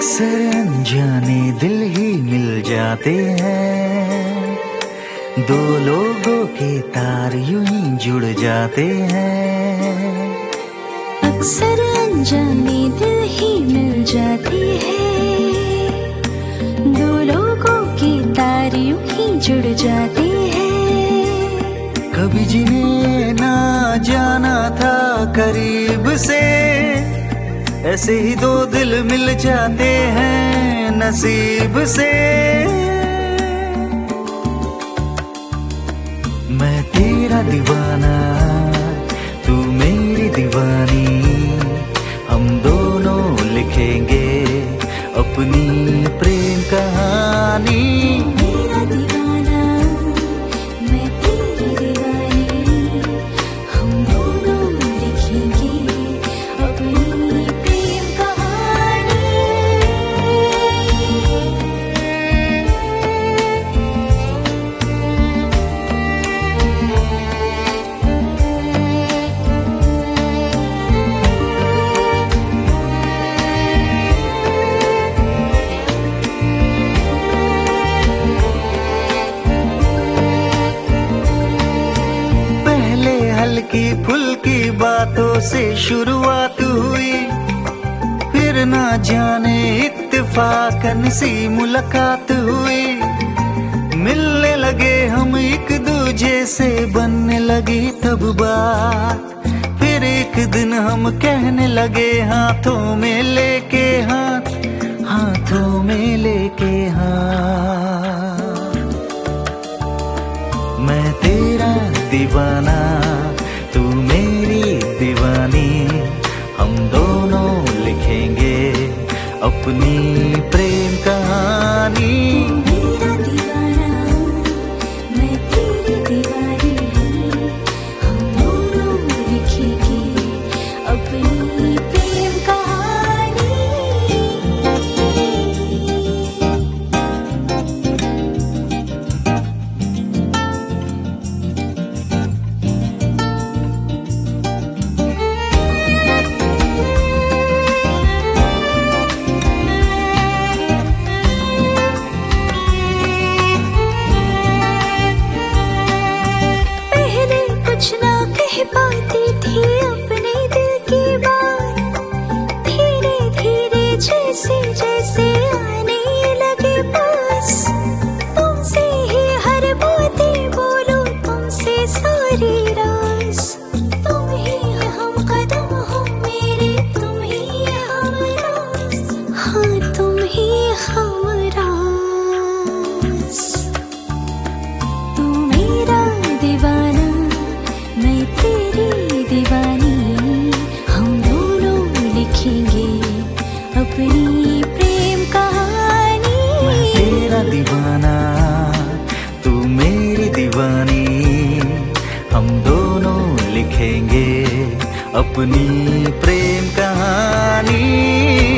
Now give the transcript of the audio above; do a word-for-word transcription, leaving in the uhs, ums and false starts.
अक्सर अनजाने दिल ही मिल जाते हैं, दो लोगों के तार यूं ही जुड़ जाते हैं। अक्सर अनजाने दिल ही मिल जाते हैं, दो लोगों के तार यूं ही जुड़ जाते हैं। कभी जिन्हें ना जाना था करीब से, ऐसे ही दो दिल मिल जाते हैं नसीब से। मैं तेरा दीवाना, तू मेरी दीवानी, हम दोनों लिखेंगे अपनी प्रेम कहानी। मेरा दीवाना, मैं तेरी दीवानी, हम दोनों लिखेंगे अपनी प्रेम कहानी। हल्की फुल्की बातों से शुरुआत हुई, फिर ना जाने इत्तेफाकन सी मुलाकात हुई। मिलने लगे हम एक दूजे से, बनने लगी तब बात। फिर एक दिन हम कहने लगे हाथों में लेके हाथ, हाथों में लेके हाथ। मैं तेरा दीवाना, तू मेरी दीवानी, हम दोनों लिखेंगे अपनी प्रेम कहानी। मेरा दीवाना, मैं तेरी दीवानी, हम दोनों लिखेंगे अपनी प्रेम कहानी। कुछ ना कह पाती थी अपने दिल की बात, धीरे धीरे जैसे जैसे आने लगे पास। तुमसे ही हर बातें बोलो, तुमसे सारी राज। तुम ही हम कदम हो मेरे, तुम ही हम राज, हाँ तुम ही हम राज। तू मेरा दीवाना, मैं तेरी दीवानी, हम दोनों लिखेंगे अपनी प्रेम कहानी। मैं तेरा दीवाना, तू मेरी दीवानी, हम दोनों लिखेंगे अपनी प्रेम कहानी।